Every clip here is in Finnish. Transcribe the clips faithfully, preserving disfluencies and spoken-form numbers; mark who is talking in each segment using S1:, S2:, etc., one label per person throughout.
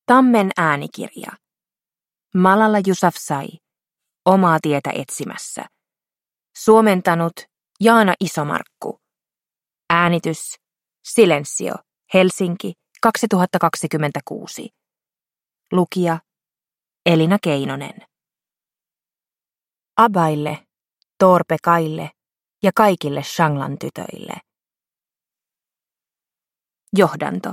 S1: Tammen äänikirja. Malala Yousafzai. Omaa tietä etsimässä. Suomentanut Jaana Isomarkku. Äänitys Silensio. Helsinki kaksituhattakaksikymmentäkuusi. Lukija Elina Keinonen. Abaille, Torpekaille ja kaikille Shanglan tytöille. Johdanto.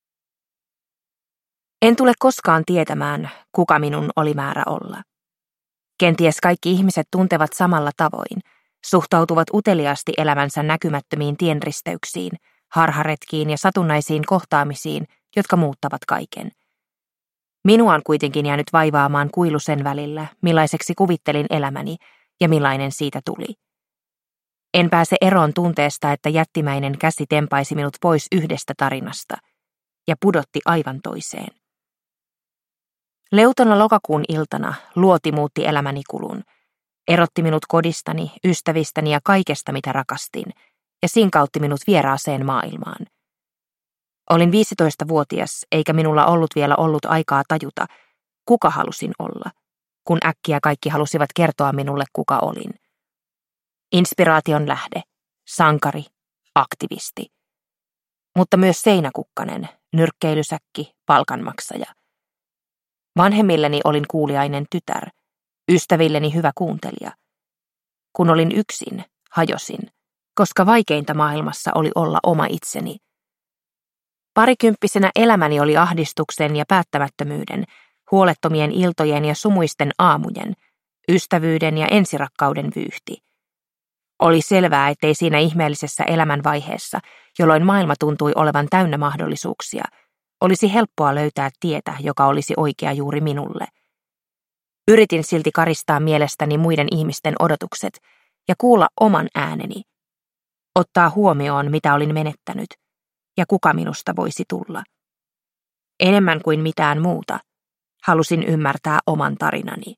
S1: En tule koskaan tietämään, kuka minun oli määrä olla. Kenties kaikki ihmiset tuntevat samalla tavoin, suhtautuvat uteliaasti elämänsä näkymättömiin tienristeyksiin, harharetkiin ja satunnaisiin kohtaamisiin, jotka muuttavat kaiken. Minua on kuitenkin jäänyt vaivaamaan kuilu sen välillä, millaiseksi kuvittelin elämäni ja millainen siitä tuli. En pääse eroon tunteesta, että jättimäinen käsi tempaisi minut pois yhdestä tarinasta ja pudotti aivan toiseen. Leutona lokakuun iltana luoti muutti elämäni kulun, erotti minut kodistani, ystävistäni ja kaikesta, mitä rakastin, ja sinkautti minut vieraaseen maailmaan. Olin viisitoistavuotias, eikä minulla ollut vielä ollut aikaa tajuta, kuka halusin olla, kun äkkiä kaikki halusivat kertoa minulle, kuka olin. Inspiraation lähde, sankari, aktivisti. Mutta myös seinäkukkanen, nyrkkeilysäkki, palkanmaksaja. Vanhemmilleni olin kuuliainen tytär, ystävilleni hyvä kuuntelija. Kun olin yksin, hajosin, koska vaikeinta maailmassa oli olla oma itseni. Parikymppisenä elämäni oli ahdistuksen ja päättämättömyyden, huolettomien iltojen ja sumuisten aamujen, ystävyyden ja ensirakkauden vyyhti. Oli selvää, ettei siinä ihmeellisessä elämänvaiheessa, jolloin maailma tuntui olevan täynnä mahdollisuuksia, olisi helppoa löytää tietä, joka olisi oikea juuri minulle. Yritin silti karistaa mielestäni muiden ihmisten odotukset ja kuulla oman ääneni. Ottaa huomioon, mitä olin menettänyt ja kuka minusta voisi tulla. Enemmän kuin mitään muuta, halusin ymmärtää oman tarinani.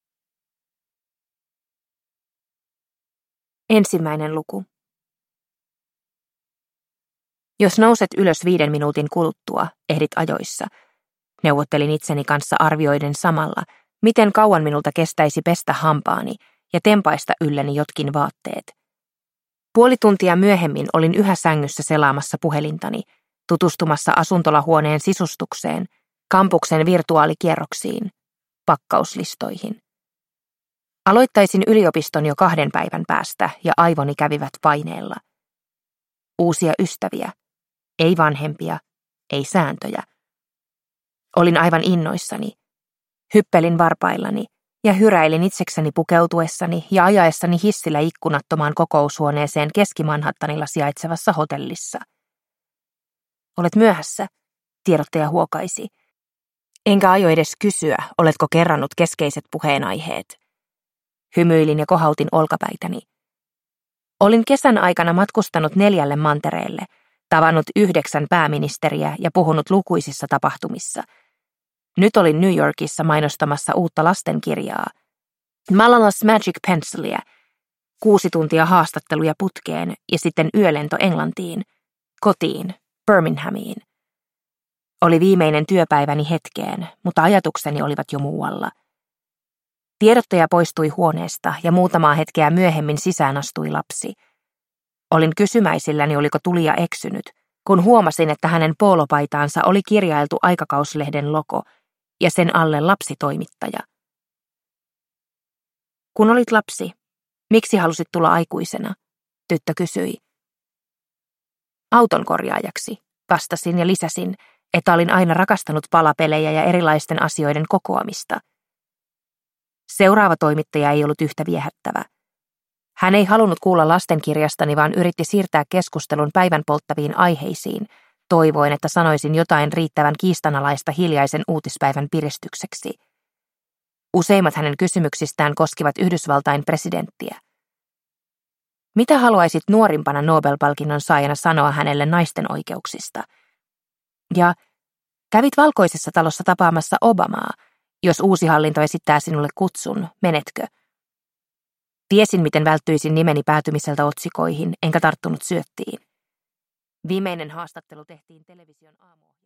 S1: Ensimmäinen luku. Jos nouset ylös viiden minuutin kuluttua, ehdit ajoissa. Neuvottelin itseni kanssa arvioiden samalla, miten kauan minulta kestäisi pestä hampaani ja tempaista ylleni jotkin vaatteet. Puoli tuntia myöhemmin olin yhä sängyssä selaamassa puhelintani, tutustumassa asuntolahuoneen sisustukseen, kampuksen virtuaalikierroksiin, pakkauslistoihin. Aloittaisin yliopiston jo kahden päivän päästä ja aivoni kävivät paineella. Uusia ystäviä, ei vanhempia, ei sääntöjä. Olin aivan innoissani. Hyppelin varpaillani ja hyräilin itsekseni pukeutuessani ja ajaessani hissillä ikkunattomaan kokoushuoneeseen Keski-Manhattanilla sijaitsevassa hotellissa. Olet myöhässä, tiedottaja huokaisi. Enkä aio edes kysyä, oletko kerrannut keskeiset puheenaiheet. Hymyilin ja kohautin olkapäitäni. Olin kesän aikana matkustanut neljälle mantereelle, tavannut yhdeksän pääministeriä ja puhunut lukuisissa tapahtumissa. Nyt olin New Yorkissa mainostamassa uutta lastenkirjaa. Malala's Magic Pencilia, kuusi tuntia haastatteluja putkeen ja sitten yölento Englantiin, kotiin, Birminghamiin. Oli viimeinen työpäiväni hetkeen, mutta ajatukseni olivat jo muualla. Tiedottaja poistui huoneesta ja muutamaa hetkeä myöhemmin sisään astui lapsi. Olin kysymäisilläni, oliko tulija eksynyt, kun huomasin, että hänen poolopaitaansa oli kirjailtu aikakauslehden logo ja sen alle lapsitoimittaja. Kun olit lapsi, miksi halusit tulla aikuisena? Tyttö kysyi. Autonkorjaajaksi, vastasin ja lisäsin, että olin aina rakastanut palapelejä ja erilaisten asioiden kokoamista. Seuraava toimittaja ei ollut yhtä viehättävä. Hän ei halunnut kuulla lastenkirjastani, vaan yritti siirtää keskustelun päivän polttaviin aiheisiin, toivoen, että sanoisin jotain riittävän kiistanalaista hiljaisen uutispäivän piristykseksi. Useimmat hänen kysymyksistään koskivat Yhdysvaltain presidenttiä. Mitä haluaisit nuorimpana Nobel-palkinnon saajana sanoa hänelle naisten oikeuksista? Ja kävit Valkoisessa talossa tapaamassa Obamaa. Jos uusi hallinto esittää sinulle kutsun, menetkö? Tiesin, miten välttyisin nimeni päätymiseltä otsikoihin, enkä tarttunut syöttiin. Viimeinen haastattelu tehtiin television aamu.